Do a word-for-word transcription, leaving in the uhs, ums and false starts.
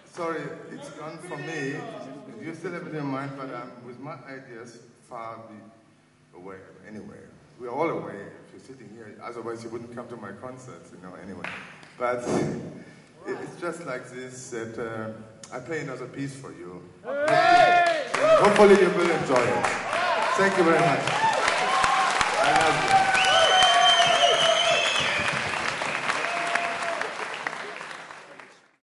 Sorry, it's gone for me. You still have it in your mind, but um, with my ideas far be away. Anyway, we're all away if you're sitting here. Otherwise, you wouldn't come to my concerts, you know. Anyway, but it's just like this that uh, I play another piece for you. Hey! Hopefully, you will enjoy it. Thank you very much. I love you.